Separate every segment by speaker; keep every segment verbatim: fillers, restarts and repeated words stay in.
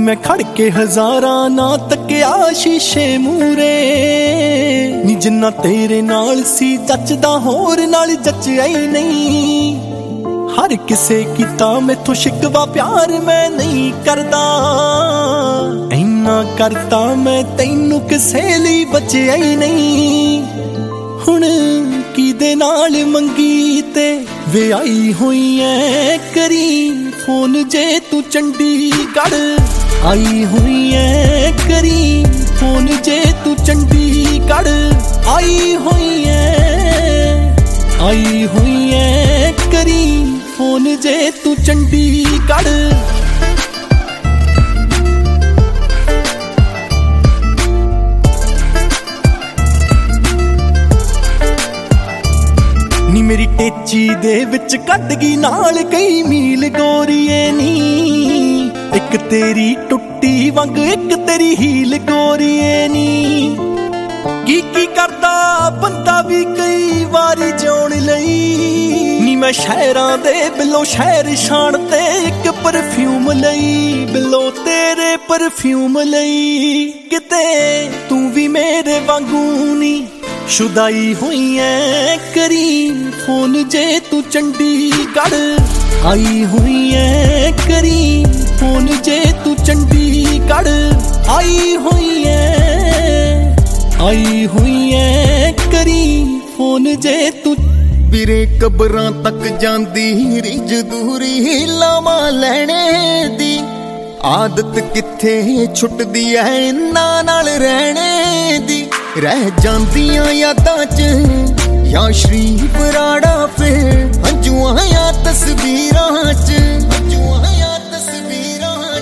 Speaker 1: मैं खड़ के हजारां ना तकिया शीशे मूरे नी जिन्ना तेरे नाल सी जचदा होर नाल जचिया ही नहीं। हर किसे कीता मैथों शिकवा प्यार मैं नहीं करदा, इन्ना करता मैं तैनू किसे लई बचिया ही नहीं। हुण किदे नाल मंगी ते विआही होई ऐ करी फोन जे तू चंडीगढ़ आई हुई ऐ करी फोन जे तू चंडीगढ़ आई हुई ऐ आई हुई ऐ करी फोन जे तू चंडीगढ़। नी मेरी टेची दे विच कट गई नाल कई मील गोरीए नी, एक तेरी टुट्टी वंग एक तेरी हील गोरीए नी। की की करदा बंदा भी कई वारी जिउण लई नी, मैं शहरां दे बिलो शहर शान ते एक परफ्यूम लई बिलो तेरे परफ्यूम लई। किते तू भी मेरे वांगू नी शुदाई हुई ऐ करी फोन जे तू चंडीगढ़ आई हुई ऐ करी फोन जे तू चंडीगढ़ आई हुई ऐ आई हुई ऐ करी फोन जे तू।
Speaker 2: ਵੀਰੇ ਕਬਰਾਂ ਤੱਕ ਜਾਂਦੀ ਰਿਜ ਦੂਰੀ ਲਾਵਾਂ ਲੈਣੇ ਦੀ ਆਦਤ ਕਿੱਥੇ ਛੁੱਟਦੀ ਐ ਇਹਨਾਂ ਨਾਲ ਰਹਿਣੇ ਦੀ। ਰਹਿ ਜਾਂਦੀਆਂ ਯਾਦਾਂ 'ਚ ਜਾਂ ਸ਼ਰੀਫ ਰਾੜਾ ਫਿਰ ਹੰਝੂਆਂ ਜਾਂ ਤਸਵੀਰਾਂ 'ਚ ਹੰਝੂਆਂ ਜਾਂ ਤਸਵੀਰਾਂ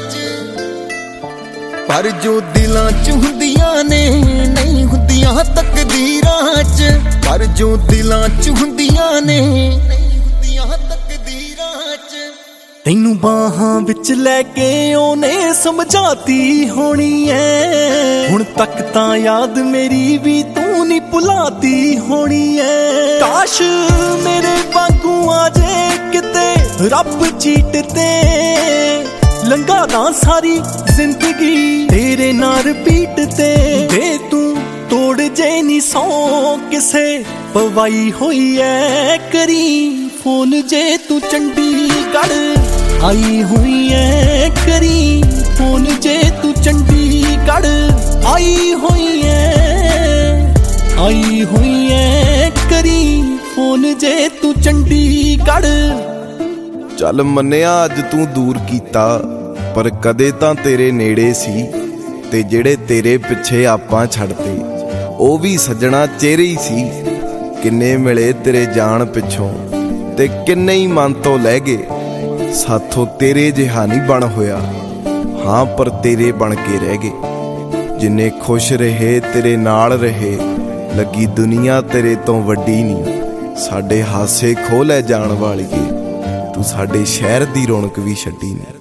Speaker 2: 'ਚ। ਪਰ ਜੋ ਦਿਲਾਂ 'ਚ ਹੁੰਦੀਆਂ ਨੇ ਨਹੀਂ ਹੁੰਦੀਆਂ ਤਕਦੀਰਾਂ 'ਚ, ਪਰ ਜੋ ਦਿਲਾਂ 'ਚ ਹੁੰਦੀਆਂ ਨੇ ਨਹੀਂ ਹੁੰਦੀਆਂ ਤਕਦੀਰਾਂ 'ਚ।
Speaker 1: ਤੈਨੂੰ ਬਾਹਾਂ ਵਿੱਚ ਲੈ ਕੇ ਉਹਨੇ ਸਮਝਾਤੀ ਹੋਣੀ ਐ, ਹੁਣ ਤੱਕ ਤਾਂ ਯਾਦ ਮੇਰੀ ਵੀ ਤੂੰ ਨੀ ਭੁਲਾਤੀ ਹੋਣੀ ਐ। ਕਾਸ਼ ਮੇਰੇ ਵਾਂਗੂ ਆ ਜੇ ਕਿਤੇ ਰੱਬ ਚੀਟ ਤੇ, ਲੰਘਾ ਦਾ ਸਾਰੀ ਜ਼ਿੰਦਗੀ ਤੇਰੇ ਨਾਲ ਰਿਪੀਟ ਤੇ। ਦੇ ਤੂੰ ਤੋੜ ਜੇ ਨੀ ਸੌ ਕਿਸੇ ਪਵਾਈ ਹੋਈ ਐ ਕਰੀ ਫੋਨ ਜੇ ਤੂੰ ਚੰਡੀਗੜ੍ਹ आई हुई ऐ करी फोन जे तू चंडीगढ़ आई हुई ऐ आई हुई ऐ करी फोन जे तू चंडीगढ़।
Speaker 3: चल मन्निया अज तू दूर कीता पर कदे तां तेरे नेड़े सी, ते जेड़े तेरे पिछे आपां छड्डते ओ भी सज्जणा चेहरे ही सी। किन्ने मिले तेरे जान पिछों ते किन्ने ही मन तो लै गए, साथों तेरे जिहा नहीं बन होया हाँ पर तेरे बन के रह गए। जिन्ने खुश रहे तेरे नाल रहे लगी दुनिया तेरे तो वड्डी नहीं। साडे हासे खो लै जाण वालिए तू साडे शहर दी रौनक भी छड्डी नहीं।